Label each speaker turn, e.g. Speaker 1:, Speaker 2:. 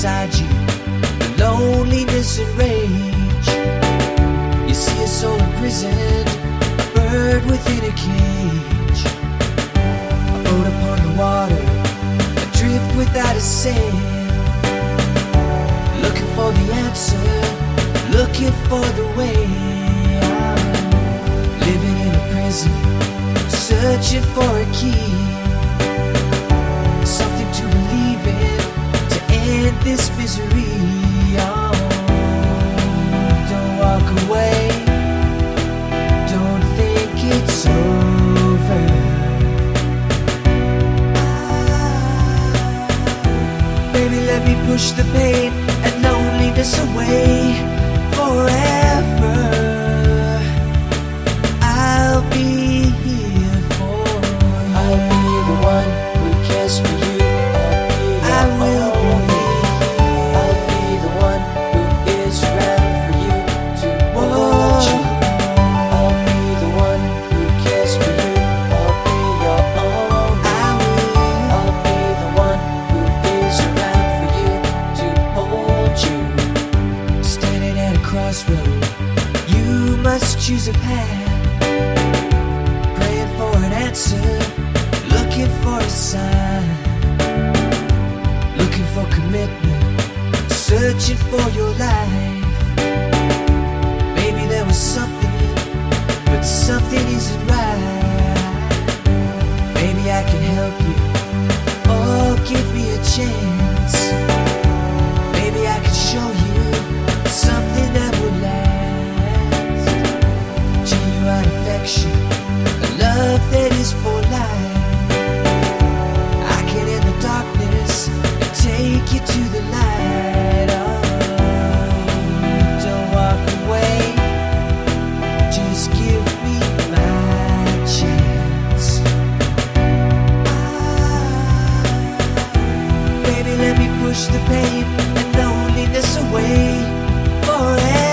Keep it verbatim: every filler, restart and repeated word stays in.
Speaker 1: inside you, the loneliness and rage. You see a soul imprisoned, a bird within a cage. A boat upon the water, adrift without a sail, looking for the answer, looking for the way out. Living in a prison, searching for a key, something to believe in to end this misery. Oh, don't walk away, don't think it's over. Baby, let me push the pain and loneliness away forever. I'll be here for you.
Speaker 2: I'll be the one who cares for you.
Speaker 1: I will be.
Speaker 2: I'll be the one who is around for you to hold you. I'll be the one who cares for you. I'll be your own.
Speaker 1: I will.
Speaker 2: I'll be the one who is around for you to hold you.
Speaker 1: Standing at a crossroad, you must choose a path. Praying for an answer, looking for a sign, looking for commitment, searching for your life. Maybe there was something, but something isn't right. Maybe I can help you, or give me a chance. Maybe I can show you something that will last. Genuine affection, a love that is for life. I can end the darkness and take you to the light. Oh, don't walk away, just give me my chance. Baby, let me push the pain and loneliness away forever.